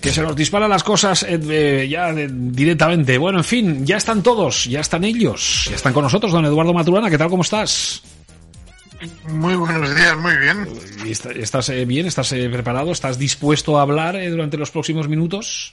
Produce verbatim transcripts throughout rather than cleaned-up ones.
Que se nos disparan las cosas eh, ya de, directamente. Bueno, en fin, ya están todos, ya están ellos, ya están con nosotros. Don Eduardo Maturana, ¿qué tal? ¿Cómo estás? Muy buenos días, muy bien. ¿Estás eh, bien? ¿Estás eh, preparado? ¿Estás dispuesto a hablar eh, durante los próximos minutos?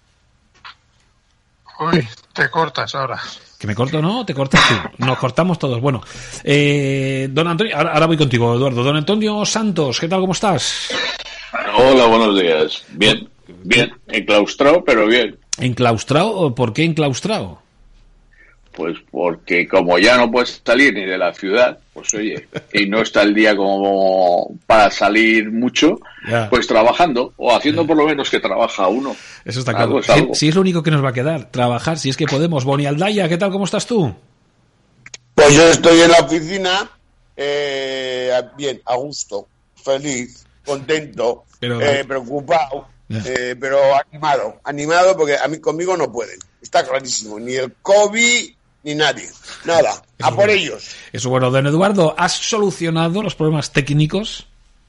Uy, te cortas ahora. ¿Que me corto, no? ¿Te cortas tú? Nos cortamos todos. Bueno, eh, don Antonio, ahora, ahora voy contigo, Eduardo. Don Antonio Santos, ¿qué tal? ¿Cómo estás? Hola, buenos días. Bien, bien. Enclaustrado, pero bien. ¿Enclaustrado? ¿Por qué enclaustrado? Pues porque como ya no puedes salir ni de la ciudad, pues oye, y no está el día como para salir mucho, ya. Pues trabajando, o haciendo ya. Por lo menos que trabaja uno. Eso está claro. Es si, si es lo único que nos va a quedar, trabajar, si es que podemos. Boni Aldaya, ¿qué tal? ¿Cómo estás tú? Pues yo estoy en la oficina, eh, bien, a gusto, feliz, contento, pero, eh, preocupado, eh, pero animado, animado porque a mí conmigo no pueden. Está clarísimo, ni el COVID ni nadie, nada, eso a por bueno. ellos. Eso bueno, don Eduardo, ¿has solucionado los problemas técnicos?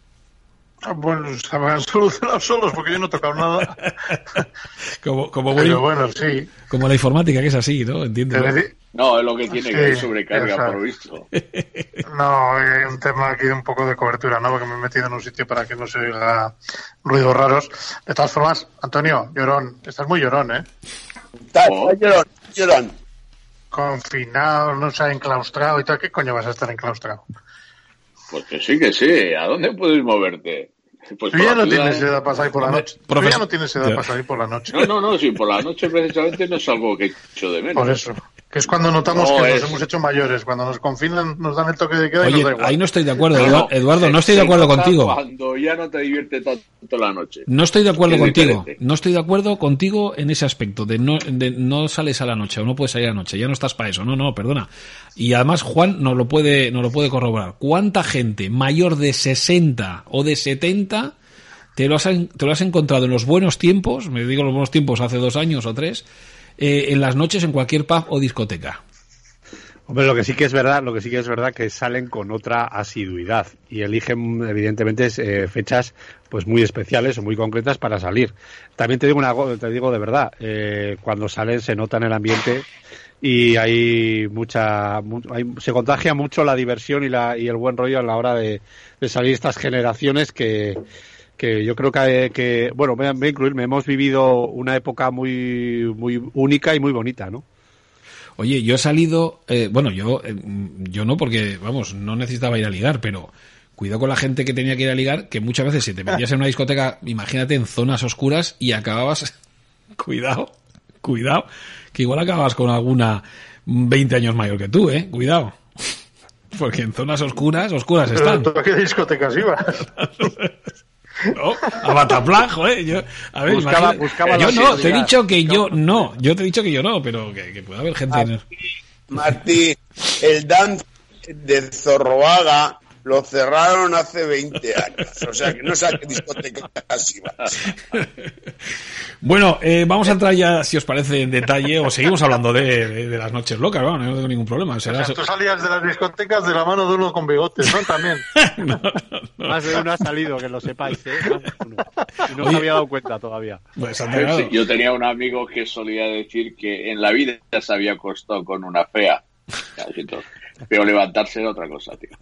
Bueno, se me han solucionado solos porque yo no he tocado nada. como, como Pero muy, bueno, sí. Como la informática, que es así, ¿no? Entiendo. No, es lo que tiene sí, que hay sobrecarga, exacto. Por visto. No, hay un tema aquí de un poco de cobertura, ¿no? Porque me he metido en un sitio para que no se oiga ruidos raros. De todas formas, Antonio, llorón, estás muy llorón, ¿eh? Estás oh. llorón, llorón. Confinado, no se ha enclaustrado y tal. ¿Qué coño vas a estar enclaustrado? Pues que sí, que sí. ¿A dónde puedes moverte? Pues tú ya no tienes edad para salir por la noche. Tú ya no tienes edad para salir por la noche. No, no, no, sí, por la noche precisamente no es algo que echo de menos. Por eso. Que es cuando notamos no, que es... nos hemos hecho mayores. Cuando nos confinan, nos dan el toque de queda. Oye, y nos da igual. Ahí no estoy de acuerdo, no, no, Eduardo, no estoy de acuerdo contigo. Cuando ya no te divierte tanto la noche. No estoy de acuerdo contigo. Diferente. No estoy de acuerdo contigo en ese aspecto de no, de no sales a la noche o no puedes salir a la noche. Ya no estás para eso. No, no, perdona. Y además Juan nos lo puede, nos lo puede corroborar. ¿Cuánta gente mayor de sesenta o de setenta te lo has, te lo has encontrado en los buenos tiempos, me digo los buenos tiempos hace dos años o tres, eh, en las noches en cualquier pub o discoteca? Hombre, lo que sí que es verdad, lo que sí que es verdad que salen con otra asiduidad y eligen evidentemente eh, fechas pues muy especiales o muy concretas para salir. También te digo una, te digo de verdad, eh, cuando salen se nota en el ambiente y hay mucha, hay, se contagia mucho la diversión y la y el buen rollo a la hora de, de salir estas generaciones que que yo creo que, que bueno, voy a, voy a incluirme, hemos vivido una época muy muy única y muy bonita, ¿no? Oye, yo he salido, eh, bueno, yo eh, yo no, porque, vamos, no necesitaba ir a ligar, pero cuidado con la gente que tenía que ir a ligar, que muchas veces si te metías en una discoteca, imagínate, en zonas oscuras y acababas, cuidado, cuidado, que igual acababas con alguna veinte años mayor que tú, ¿eh? Cuidado. Porque en zonas oscuras, oscuras pero están. ¿Tú a qué discotecas ibas? No, a Bataplan, ¿eh? Yo, a ver, buscaba, buscaba yo no, te he dicho que buscaba. yo no, yo te he dicho que yo no, pero que, que puede haber gente... Martín, Martín, el dance de Zorroaga lo cerraron hace veinte años, o sea que no sé a qué discoteca casi vas. Bueno, eh, vamos a entrar ya, si os parece, en detalle, o seguimos hablando de, de, de las noches locas, ¿no? No tengo ningún problema. Será o sea, tú salías de las discotecas de la mano de uno con bigotes, ¿no? También. no, no, no. Más de uno ha salido, que lo sepáis, ¿eh? Más de uno. Y no Oye, se había dado cuenta todavía. Pues, sí, yo tenía un amigo que solía decir que en la vida se había acostado con una fea. Pero levantarse era otra cosa, tío.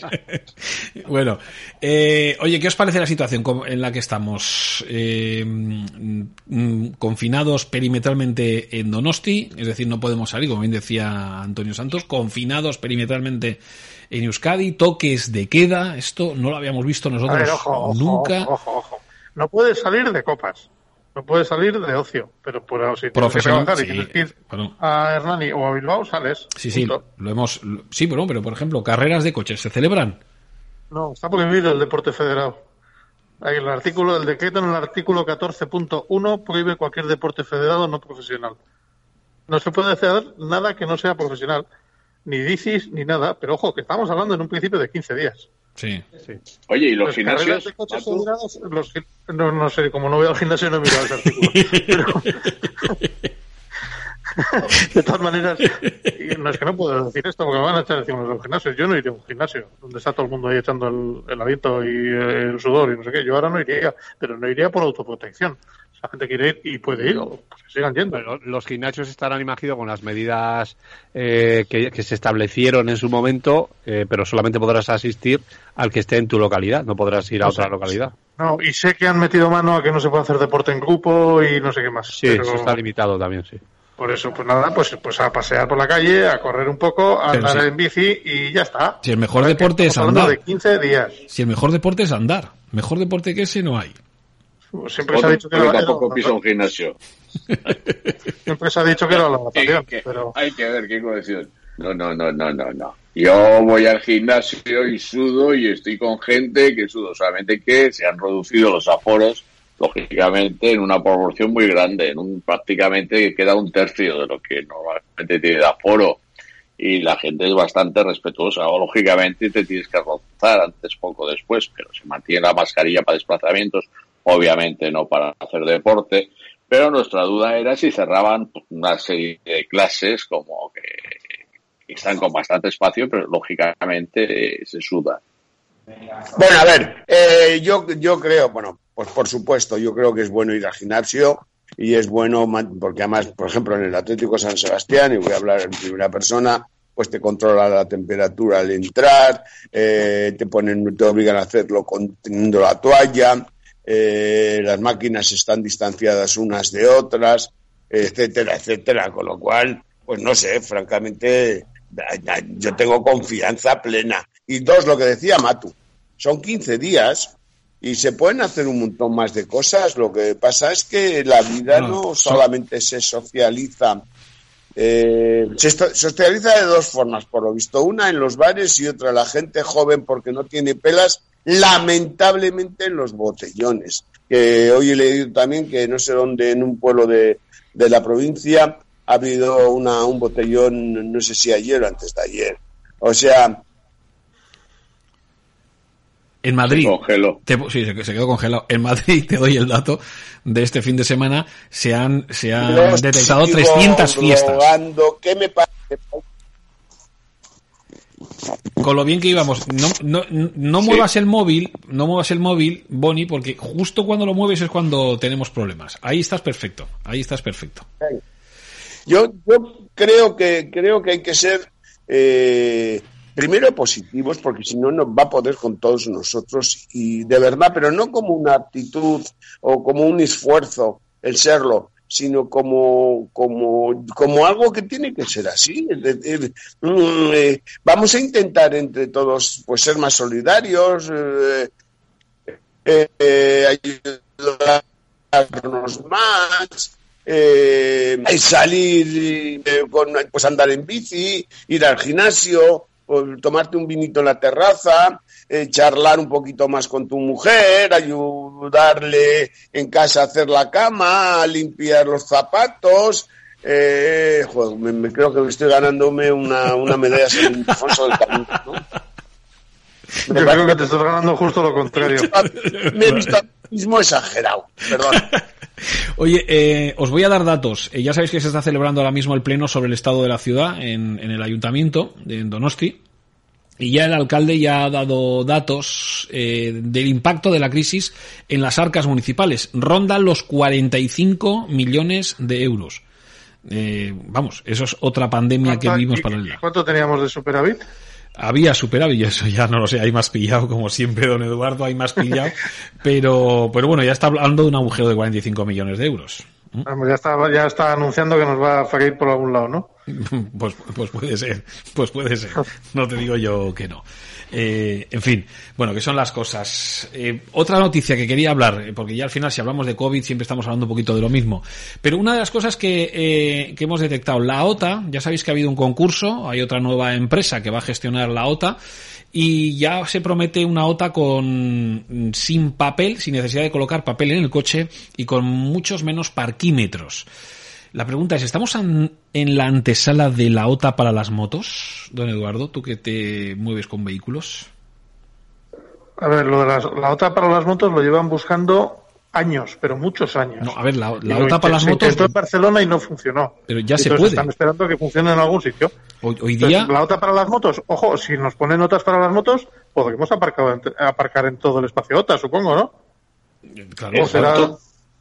Bueno, eh, oye, ¿qué os parece la situación en la que estamos? Eh, mm, confinados perimetralmente en Donosti, es decir, no podemos salir, como bien decía Antonio Santos, confinados perimetralmente en Euskadi, toques de queda, esto no lo habíamos visto nosotros ver, ojo, ojo, nunca. Ojo, ojo, ojo. No puedes salir de copas. No puedes salir de ocio, pero por si tienes que trabajar sí, y tienes que ir bueno. a Hernani o a Bilbao, sales. Sí, sí, lo, lo hemos... Lo, sí, pero, pero, por ejemplo, carreras de coches, ¿se celebran? No, está prohibido el deporte federado. Hay el artículo del decreto, en el artículo catorce punto uno, prohíbe cualquier deporte federado no profesional. No se puede hacer nada que no sea profesional, ni bicis, ni nada, pero ojo, que estamos hablando en un principio de quince días. Sí, sí. Oye, ¿y los, los gimnasios? De coches federados, los, no, no sé, como no voy al gimnasio no he mirado ese artículo. Pero, de todas maneras, no es que no puedo decir esto porque me van a echar encima de los gimnasios. Yo no iría a un gimnasio donde está todo el mundo ahí echando el, el aliento y el sudor y no sé qué. Yo ahora no iría, pero no iría por autoprotección, La gente quiere ir y puede ir, o pues que sigan yendo. Bueno, los gimnasios estarán, imagino, con las medidas eh, que, que se establecieron en su momento, eh, pero solamente podrás asistir al que esté en tu localidad, no podrás ir a no otra sé, localidad. No, y sé que han metido mano a que no se puede hacer deporte en grupo y no sé qué más. Sí, pero... eso está limitado también, sí. Por eso, pues nada, pues, pues a pasear por la calle, a correr un poco, a pero andar sí. en bici y ya está. Si el mejor deporte es andar. De quince días. Si el mejor deporte es andar. Mejor deporte que ese no hay. Siempre se ha dicho que era, tampoco era, piso un gimnasio. Siempre se ha dicho que era la natación, que, pero... Hay que ver qué cohesión. No, no, no, no, no, no. Yo voy al gimnasio y sudo y estoy con gente que sudo. Solamente que se han reducido los aforos, lógicamente, en una proporción muy grande. En un prácticamente queda un tercio de lo que normalmente tiene de aforo. Y la gente es bastante respetuosa. O, lógicamente, te tienes que rozar antes, poco después, pero se mantiene la mascarilla para desplazamientos. Obviamente no para hacer deporte, pero nuestra duda era si cerraban una serie de clases como que, que están con bastante espacio, pero lógicamente eh, se suda. Bueno, a ver, eh, yo yo creo, bueno, pues por supuesto, yo creo que es bueno ir al gimnasio y es bueno, porque además, por ejemplo, en el Atlético San Sebastián, y voy a hablar en primera persona, pues te controla la temperatura al entrar, eh, te ponen, te obligan a hacerlo conteniendo la toalla. Eh, las máquinas están distanciadas unas de otras, etcétera, etcétera, con lo cual, pues no sé, francamente, yo tengo confianza plena. Y dos, lo que decía Matu, son quince días y se pueden hacer un montón más de cosas. Lo que pasa es que la vida no, no solamente se socializa, eh, se socializa de dos formas, por lo visto, una en los bares y otra la gente joven porque no tiene pelas, lamentablemente en los botellones. Que hoy he leído también que no sé dónde, en un pueblo de, de la provincia, ha habido una, un botellón, no sé si ayer o antes de ayer. O sea... En Madrid, se congeló. Te, sí, se, se quedó congelado. En Madrid, te doy el dato de este fin de semana, se han, se han detectado trescientas fiestas. ¿Qué me parece? Con lo bien que íbamos, no, no, no muevas sí. el móvil, no muevas el móvil, Boni, porque justo cuando lo mueves es cuando tenemos problemas. Ahí estás perfecto, ahí estás perfecto. Yo, yo creo que creo que hay que ser eh, primero positivos, porque si no nos va a poder con todos nosotros y de verdad, pero no como una actitud o como un esfuerzo el serlo, sino como como como algo que tiene que ser así. Es decir, eh, vamos a intentar entre todos pues ser más solidarios, eh, eh, eh, ayudarnos más, eh, salir, eh, con, pues andar en bici, ir al gimnasio, pues, tomarte un vinito en la terraza, Eh, charlar un poquito más con tu mujer, ayudarle en casa a hacer la cama, a limpiar los zapatos. Eh, joder, me, me creo que estoy ganándome una, una medalla San Ildefonso del Camino, ¿no? Yo creo que te estás ganando justo lo contrario. Me he visto a mí mismo exagerado, perdón. Oye, eh, os voy a dar datos. Eh, ya sabéis que se está celebrando ahora mismo el pleno sobre el estado de la ciudad en, en el ayuntamiento de Donosti. Y ya el alcalde ya ha dado datos eh, del impacto de la crisis en las arcas municipales. Rondan los cuarenta y cinco millones de euros. Eh, vamos, eso es otra pandemia que vivimos paralela. ¿Cuánto teníamos de superávit? Había superávit, y eso ya no lo sé, hay más pillado, como siempre, don Eduardo, hay más pillado. pero, pero bueno, ya está hablando de un agujero de cuarenta y cinco millones de euros. Vamos, ya está, ya está anunciando que nos va a freír por algún lado, ¿no? Pues, pues puede ser, pues puede ser. No te digo yo que no. Eh, en fin, bueno, que son las cosas. Eh, otra noticia que quería hablar, porque ya al final si hablamos de COVID siempre estamos hablando un poquito de lo mismo. Pero una de las cosas que, eh, que hemos detectado, la OTA, ya sabéis que ha habido un concurso, hay otra nueva empresa que va a gestionar la OTA, y ya se promete una OTA con sin papel, sin necesidad de colocar papel en el coche y con muchos menos parquímetros. La pregunta es, ¿estamos en, en la antesala de la OTA para las motos? Don Eduardo, tú que te mueves con vehículos. A ver, lo de las, la OTA para las motos lo llevan buscando años, pero muchos años. No, a ver, la, la OTA para las motos... Se intentó en Barcelona y no funcionó. Pero ya Entonces se puede. Están esperando que funcione en algún sitio. Hoy, hoy día... Entonces, la OTA para las motos, ojo, si nos ponen notas para las motos, podremos aparcar, aparcar en todo el espacio OTA, supongo, ¿no? Claro, será...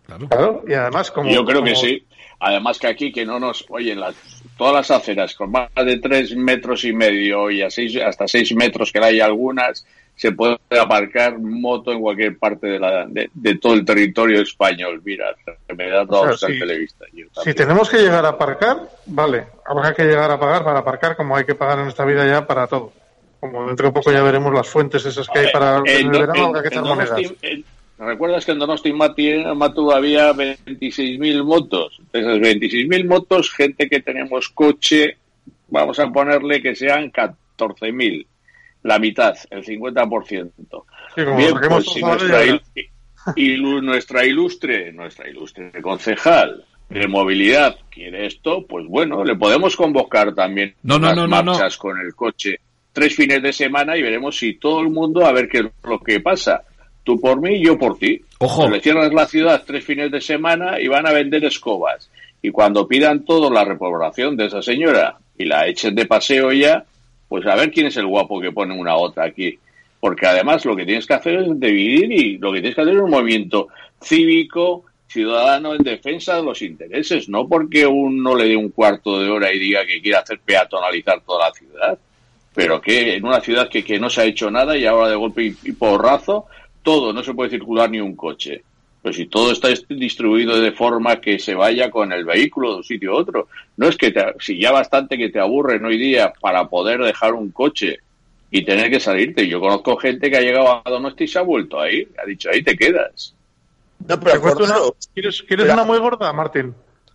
Claro. Claro, y además como... Yo creo como... que sí. Además que aquí, que no nos... Oye, las, todas las aceras con más de tres metros y medio y a seis, hasta seis metros que hay algunas, se puede aparcar moto en cualquier parte de, la, de, de todo el territorio español. Mira, me da toda o sea, la si, televista. Si tenemos que llegar a aparcar, vale, habrá que llegar a pagar para aparcar como hay que pagar en esta vida ya para todo. Como dentro de poco ya veremos las fuentes esas que hay para eh, el verano, habrá que echar monedas. ¿Recuerdas que en Donosti Matu había veintiséis mil motos? Esas veintiséis mil motos, gente que tenemos coche, vamos a ponerle que sean catorce mil, la mitad, el cincuenta por ciento. Sí, como bien, pues si nuestra, il, y nuestra ilustre, nuestra ilustre concejal de movilidad quiere esto, pues bueno, le podemos convocar también no, no, unas no, marchas no. con el coche tres fines de semana y veremos si todo el mundo a ver qué es lo que pasa. Tú por mí, yo por ti. Ojo. Le cierras la ciudad tres fines de semana y van a vender escobas. Y cuando pidan todo la repoblación de esa señora y la echen de paseo ya, pues a ver quién es el guapo que pone una otra aquí. Porque además lo que tienes que hacer es dividir y lo que tienes que hacer es un movimiento cívico, ciudadano en defensa de los intereses. No porque uno le dé un cuarto de hora y diga que quiere hacer peatonalizar toda la ciudad. Pero que en una ciudad que, que no se ha hecho nada y ahora de golpe y, y porrazo todo, no se puede circular ni un coche. Pero si todo está distribuido de forma que se vaya con el vehículo de un sitio a otro, no es que te, si ya bastante que te aburren hoy día para poder dejar un coche y tener que salirte. Yo conozco gente que ha llegado a Donosti y se ha vuelto ahí, ha dicho ahí te quedas. No, pero por una, ¿Quieres, ¿quieres pero... una muy gorda, Martín?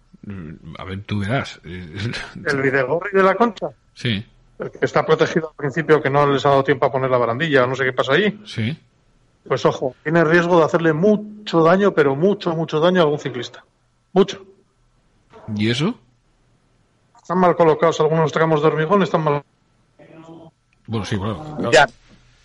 A ver, tú verás. ¿El Videgorri de la Concha? Sí. El que está protegido al principio, que no les ha dado tiempo a poner la barandilla o no sé qué pasa allí. Sí. Pues ojo, tiene riesgo de hacerle mucho daño, pero mucho, mucho daño a algún ciclista. Mucho. ¿Y eso? Están mal colocados algunos tramos de hormigón, están mal. Bueno, sí, claro. claro. Ya.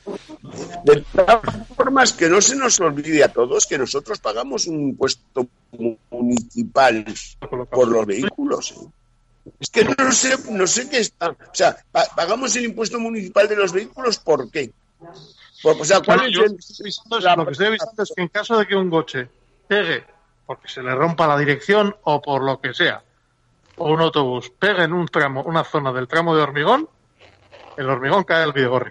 De todas formas, que no se nos olvide a todos que nosotros pagamos un impuesto municipal por los vehículos. Es que no sé, no sé qué está. O sea, pagamos el impuesto municipal de los vehículos, ¿por qué? O sea, ¿cuál es el... la... Lo que estoy avisando es que en caso de que un coche pegue, porque se le rompa la dirección o por lo que sea, o un autobús pegue en un tramo, una zona del tramo de hormigón, el hormigón cae al Videgorri.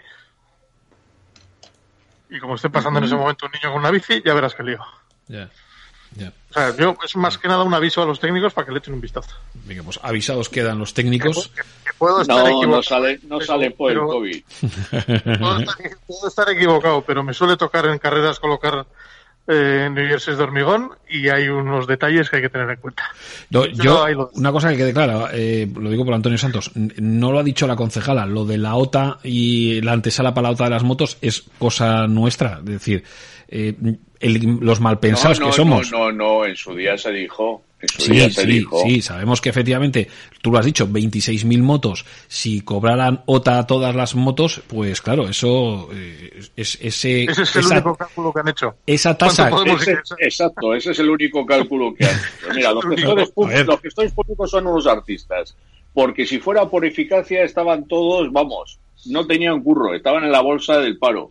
Y como esté pasando en ese momento un niño con una bici, ya verás que lío. Ya. Yeah. Yeah. O sea, yo es más que nada un aviso a los técnicos para que le echen un vistazo. Venga, pues avisados quedan los técnicos. Que, que puedo estar no, equivocado. No sale, no sale por el COVID. Puedo estar, puedo estar equivocado, pero me suele tocar en carreras colocar eh, New Jerseys de hormigón y hay unos detalles que hay que tener en cuenta. No, yo, yo una cosa que quede clara, eh, lo digo por Antonio Santos, no lo ha dicho la concejala, lo de la O T A y la antesala para la O T A de las motos es cosa nuestra, es decir... Eh, el, los malpensados no, no, que somos. No, no, no, en su día se dijo. En su sí, día se sí, dijo. sí, sabemos que efectivamente, tú lo has dicho, veintiséis mil motos, si cobraran O T A a todas las motos, pues claro, eso eh, es ese... Ese es el esa, único cálculo que han hecho. Esa tasa... Ese, exacto, ese es el único cálculo que han hecho. Mira, los gestores, públicos, los gestores públicos son unos artistas, porque si fuera por eficacia estaban todos, vamos, no tenían curro, estaban en la bolsa del paro.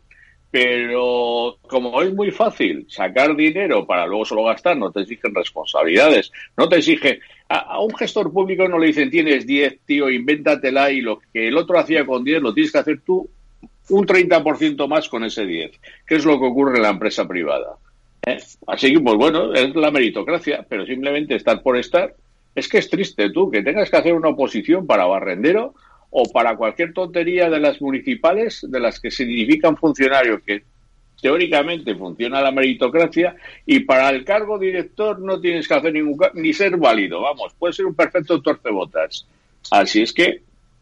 Pero como es muy fácil sacar dinero para luego solo gastar, no te exigen responsabilidades, no te exige... A, a un gestor público no le dicen tienes diez, tío, invéntatela y lo que el otro hacía con diez lo tienes que hacer tú un treinta por ciento más con ese diez, que es lo que ocurre en la empresa privada. ¿Eh? Así que, pues bueno, es la meritocracia, pero simplemente estar por estar. Es que es triste tú, que tengas que hacer una oposición para barrendero o para cualquier tontería de las municipales, de las que significan funcionario, que teóricamente funciona la meritocracia, y para el cargo director no tienes que hacer ningún ni ser válido, vamos, puedes ser un perfecto torcebotas. Así es que,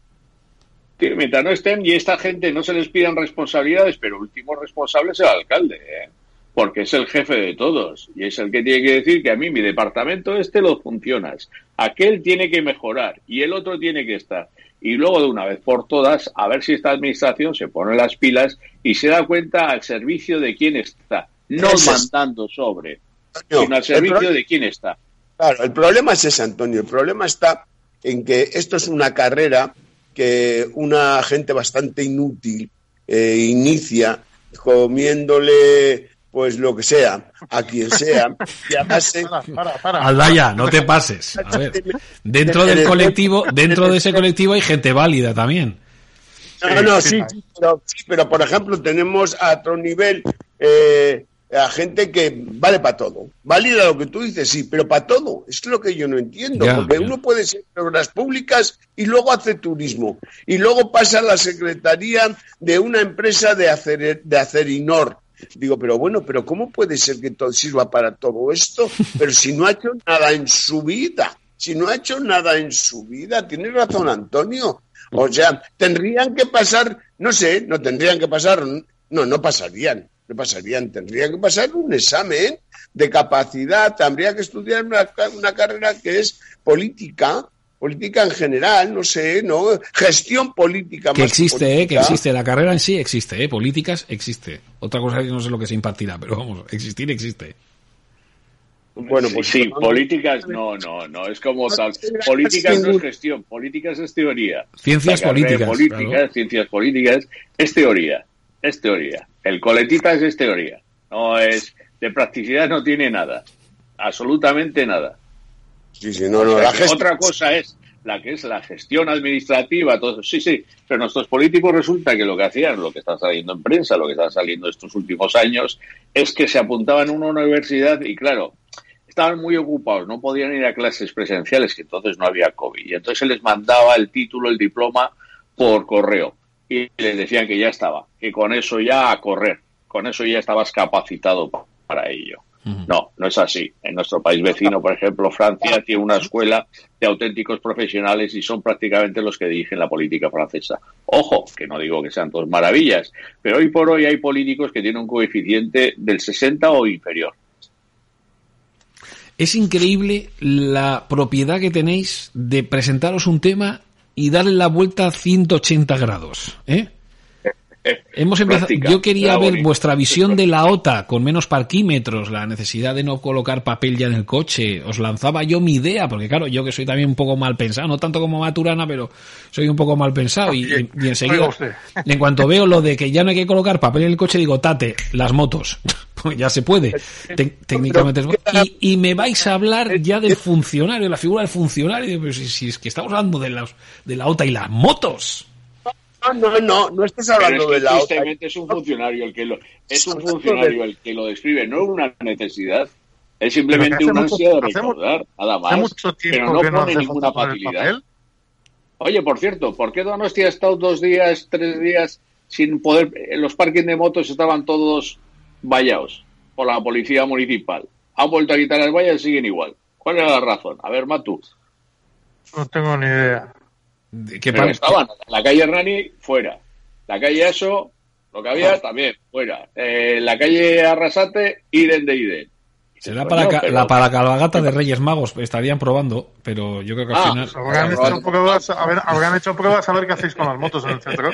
mientras no estén, y esta gente no se les pidan responsabilidades, pero último responsable es el alcalde, ¿eh? Porque es el jefe de todos, y es el que tiene que decir que a mí mi departamento este lo funcionas, aquel tiene que mejorar, y el otro tiene que estar. Y luego de una vez por todas, a ver si esta administración se pone las pilas y se da cuenta al servicio de quién está. No es mandando sobre, no, sino al servicio pro... de quién está. Claro, el problema es ese, Antonio. El problema está en que esto es una carrera que una gente bastante inútil eh, inicia comiéndole pues lo que sea, a quien sea. Y además, para, para, para. Aldaya, no te pases. A ver, dentro del colectivo, dentro de ese colectivo hay gente válida también. No, no, sí, sí, pero, sí, pero por ejemplo tenemos a otro nivel eh, a gente que vale para todo. Válida lo que tú dices, sí, pero para todo. Es lo que yo no entiendo, ya, porque ya. Uno puede ser de obras públicas y luego hace turismo. Y luego pasa a la secretaría de una empresa de, acer, de Acerinor. Digo, pero bueno, pero ¿cómo puede ser que todo sirva para todo esto? Pero si no ha hecho nada en su vida, si no ha hecho nada en su vida, tiene razón Antonio. O sea, tendrían que pasar, no sé, no tendrían que pasar, no, no pasarían, no pasarían, tendrían que pasar un examen de capacidad, habría que estudiar una, una carrera que es política, política en general, no sé, ¿no? Gestión política. Que más existe, política. Eh, que existe, la carrera en sí existe, eh, políticas existe. Otra cosa es que no sé lo que se impartirá, pero vamos, existir existe. Bueno, pues sí, sí, políticas no, no, no, es como tal. Políticas no es gestión, políticas es teoría. Ciencias políticas. Políticas, claro. Ciencias políticas es teoría, es teoría. El coletitas es teoría, no es, de practicidad no tiene nada, absolutamente nada. Sí, sí, no, no, o sea, la gest... Otra cosa es la que es la gestión administrativa, todo eso. Sí, sí, pero nuestros políticos resulta que lo que hacían, lo que está saliendo en prensa, lo que está saliendo estos últimos años, es que se apuntaban a una universidad y claro, estaban muy ocupados, no podían ir a clases presenciales, que entonces no había COVID. Y entonces se les mandaba el título, el diploma, por correo. Y les decían que ya estaba, que con eso ya a correr, con eso ya estabas capacitado para ello. Uh-huh. No, no es así. En nuestro país vecino, por ejemplo, Francia, tiene una escuela de auténticos profesionales y son prácticamente los que dirigen la política francesa. Ojo, que no digo que sean todos maravillas, pero hoy por hoy hay políticos que tienen un coeficiente del sesenta o inferior. Es increíble la propiedad que tenéis de presentaros un tema y darle la vuelta a ciento ochenta grados, ¿eh? Hemos empezado. Práctica, yo quería ver bonito. Vuestra visión de la O T A con menos parquímetros, la necesidad de no colocar papel ya en el coche. Os lanzaba yo mi idea, porque claro, yo que soy también un poco mal pensado, no tanto como Maturana, pero soy un poco mal pensado. Y, y, y enseguida, en cuanto veo lo de que ya no hay que colocar papel en el coche, digo, tate, las motos. Pues ya se puede, Te, técnicamente. Y, y me vais a hablar ya del funcionario, la figura del funcionario. Pero si, si es que estamos hablando de, las, de la O T A y las motos. No, no, no estás hablando Pero es que de la O T A. Es un funcionario el que lo, es un funcionario el que lo describe, no una necesidad. Es simplemente una ansia de recaudar, nada más. Pero no pone ninguna facilidad. Oye, por cierto, ¿por qué Donostia ha estado dos días, tres días sin poder? Los parkings de motos estaban todos vallados por la policía municipal. Han vuelto a quitar las vallas y siguen igual. ¿Cuál era la razón? A ver, Matu. No tengo ni idea. ¿Qué Pero estaban la calle Hernani fuera, la calle Aso, lo que había también fuera, eh, la calle Arrasate, Iden de Iden. Será para, ca- pero... la, para la cabalgata de Reyes Magos, estarían probando, pero yo creo que al ah, final... Pues habrán, hecho pruebas, a ver, habrán hecho pruebas a ver qué hacéis con las motos en el centro.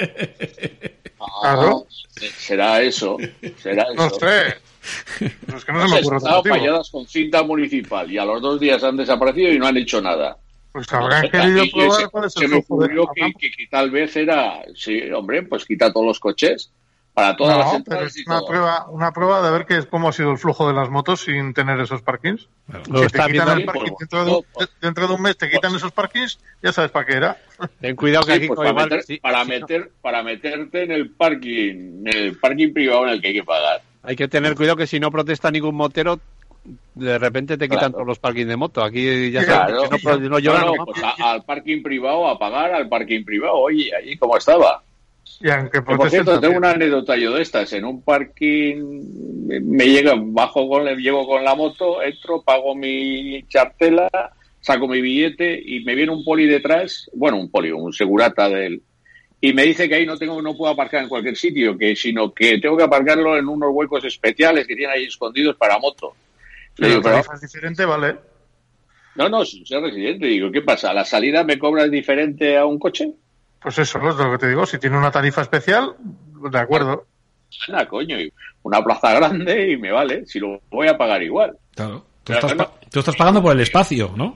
Ah, claro. Será eso, será eso. No sé. No, es que no se me ocurre. Estaban falladas con cinta municipal y a los dos días han desaparecido y no han hecho nada. Pues habrán querido probar cuál es el se me ocurrió que, que, que tal vez era, sí, hombre, pues quita todos los coches para todas no, las entradas. Pero es una prueba, una prueba de ver que, cómo ha sido el flujo de las motos sin tener esos parkings. Claro. Si te quitan el parking dentro de, un, dentro de un mes, te quitan esos parkings, ya sabes para qué era. Ten cuidado que sí, aquí pues para, igual, meter, sí, para, sí, meter, no. para meterte en el parking, en el parking privado en el que hay que pagar. Hay que tener cuidado que si no protesta ningún motero, de repente te quitan claro. todos los parkings de moto. Aquí ya claro. sabes, no, no lloran. No, no, pues a, al parking privado, a pagar al parking privado. Oye, allí cómo estaba. Y aunque por cierto, tengo una anécdota yo de estas. En un parking me llega, bajo con, llego con la moto, entro, pago mi chartela, saco mi billete y me viene un poli detrás, bueno, un poli, un segurata del... Y me dice que ahí no tengo, no puedo aparcar en cualquier sitio, que sino que tengo que aparcarlo en unos huecos especiales que tienen ahí escondidos para moto. Le digo, pero es diferente, vale. No, no, soy residente. Digo, ¿qué pasa? ¿A la salida me cobras diferente a un coche? Pues eso es lo que te digo. Si tiene una tarifa especial, de acuerdo. Nada, coño, una plaza grande y me vale. Si lo voy a pagar igual. Claro. Tú estás, pa- tú estás pagando por el espacio, ¿no?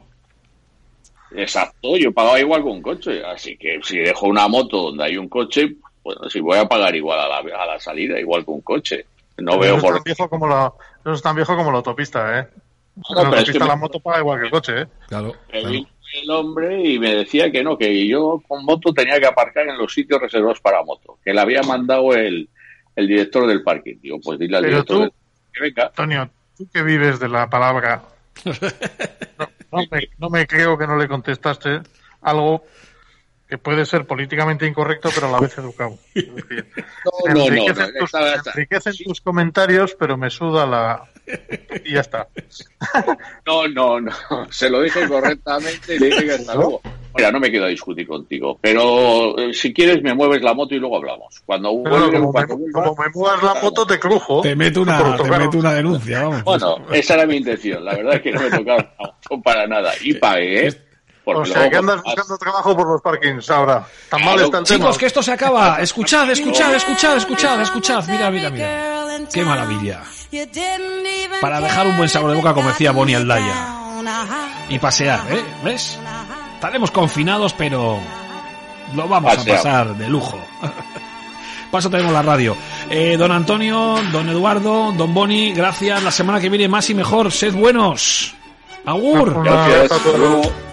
Exacto, yo pagaba igual con un coche, así que si dejo una moto donde hay un coche, pues si voy a pagar igual a la, a la salida, igual que un coche. No veo eso por es tan viejo como la, eso es tan viejo como la autopista, ¿eh? No, la pero autopista es que me... la moto paga igual que el coche, ¿eh? Claro, claro. vino el hombre y me decía que no, que yo con moto tenía que aparcar en los sitios reservados para moto, que le había mandado el, el director del parking. Digo, pues dile al pero director tú, del... que venga. Antonio, tú que vives de la palabra, no, no, me, no me creo que no le contestaste algo que puede ser políticamente incorrecto, pero a la vez educado. Es decir, no, no, enriquecen, no, tus, está, está. enriquecen tus comentarios, pero me suda la... Y ya está. No, no, no. Se lo dije correctamente y le dije que hasta luego. Mira, no me quedo a discutir contigo, pero eh, si quieres me mueves la moto y luego hablamos. Cuando, bueno, vuelve, como, cuando me, vuelva, como me muevas la moto, te crujo. Te meto una, te meto una denuncia, vamos. Bueno, esa era mi intención. La verdad es que no me tocaba para nada. Y pagué, ¿eh? Porque o sea, que andas buscando trabajo por los parkings ahora. Tan mal está el Chicos, tema. que esto se acaba. Escuchad, escuchad, escuchad, escuchad, escuchad. Mira, mira, mira. Qué maravilla. Para dejar un buen sabor de boca, como decía Bonnie Aldaya. Y pasear, ¿eh? ¿Ves? Estaremos confinados, pero lo vamos Paseado. a pasar de lujo. Paso tenemos la radio. Eh, don Antonio, don Eduardo, don Boni, gracias. La semana que viene más y mejor. Sed buenos. Agur. Gracias. Hasta luego.